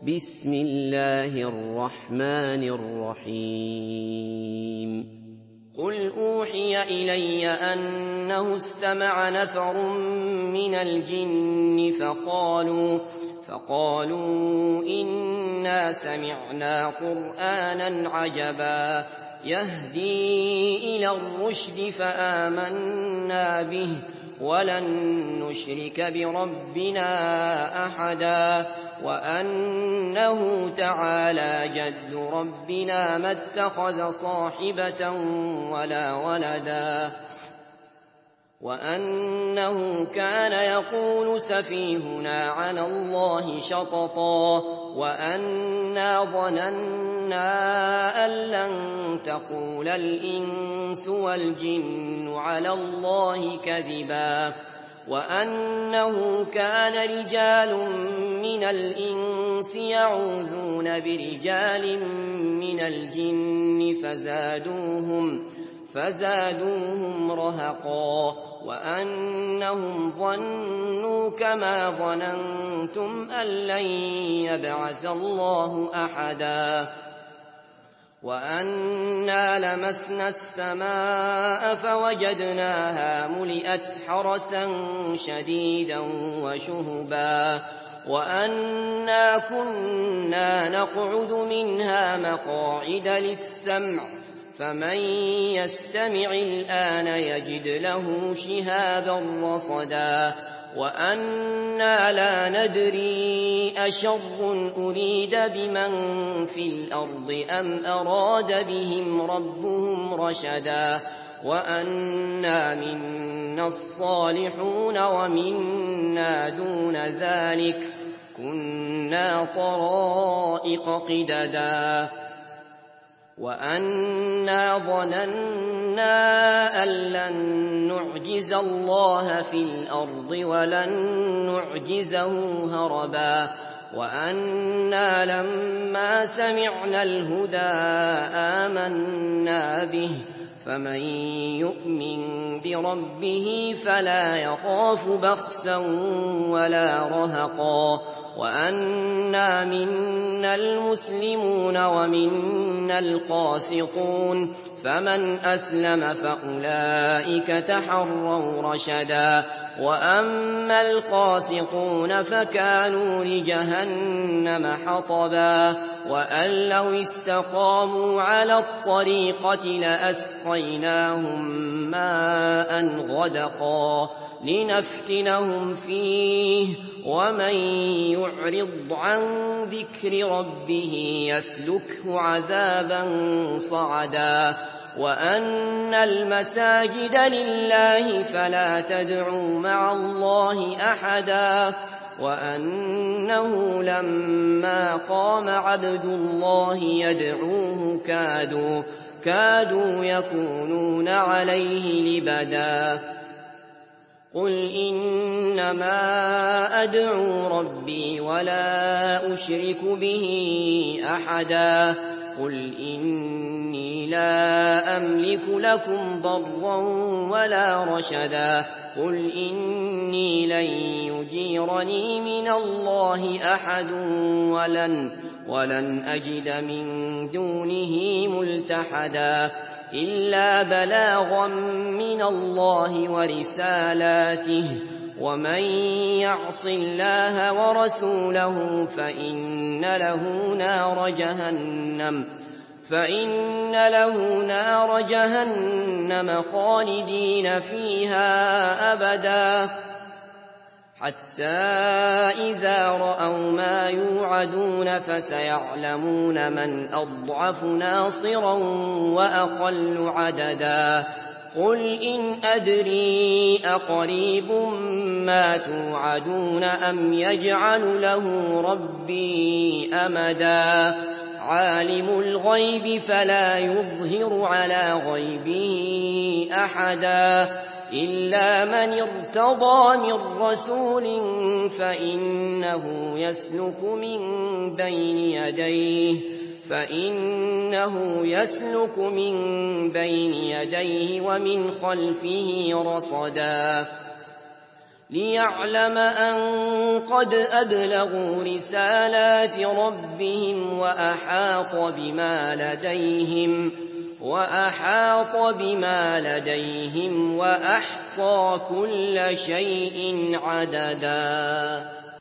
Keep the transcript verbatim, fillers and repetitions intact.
بسم الله الرحمن الرحيم قل أوحي إلي أنه استمع نفر من الجن فقالوا فقالوا إنا سمعنا قرآنا عجبا يهدي إلى الرشد فآمنا به ولن نشرك بربنا أحدا وأنه تعالى جد ربنا ما اتخذ صاحبة ولا ولدا وأنه كان يقول سفيهنا على الله شططا وأنا ظننا أن لن تقول الإنس والجن على الله كذبا وأنه كان رجال من الإنس يعوذون برجال من الجن فزادوهم فزادوهم رهقا وأنهم ظنوا كما ظننتم أن لن يبعث الله أحدا وأنا لمسنا السماء فوجدناها ملئت حرسا شديدا وشهبا وأنا كنا نقعد منها مقاعد للسمع فمن يستمع الآن يجد له شهابا رصدا وأنا لا ندري أشر أريد بمن في الأرض أم أراد بهم ربهم رشدا وأنا منا الصالحون ومنا دون ذلك كنا طرائق قددا وأنا ظننا أن لن نعجز الله في الأرض ولن نعجزه هربا وأنا لما سمعنا الهدى آمنا به فمن يؤمن بربه فلا يخاف بخسا ولا رهقا وأنا منا المسلمون ومنا القاسطون فمن أسلم فأولئك تحروا رشدا وأما القاسطون فكانوا لجهنم حطبا وأن لو استقاموا على الطريقة لأسقيناهم ماء غدقا لنفتنهم فيه ومن يعرض عن ذكر ربه يسلكه عذابا صعدا وأن المساجد لله فلا تدعوا مع الله أحدا وأنه لما قام عبد الله يدعوه كادوا كادوا يكونون عليه لبدا قل إنما أدعو ربي ولا أشرك به أحدا قل إني لا أملك لكم ضرا ولا رشدا قل إني لن يجيرني من الله أحد ولن ولن أجد من دونه ملتحدا إلا بلاغا من الله ورسالاته ومن يعص الله ورسوله فإن له نار جهنم فإن له نار جهنم خالدين فيها أبدا حتى إذا رأوا ما يوعدون فسيعلمون من أضعف ناصرا وأقل عددا قل إن أدري أقريب ما توعدون أم يجعل له ربي أمدا عالم الغيب فلا يظهر على غيبه أحدا إلا من ارتضى من رسول فإنه يسلك من بين يديه فإنه يسلك من بين يديه ومن خلفه رصدا لِّيَعْلَمَ أَن قَدْ أَبْلَغُوا رِسَالَاتِ رَبِّهِمْ وَأَحَاطَ بِمَا لَدَيْهِمْ وَأَحَاطَ بِمَا لَدَيْهِمْ وَأَحْصَىٰ كُلَّ شَيْءٍ عَدَدًا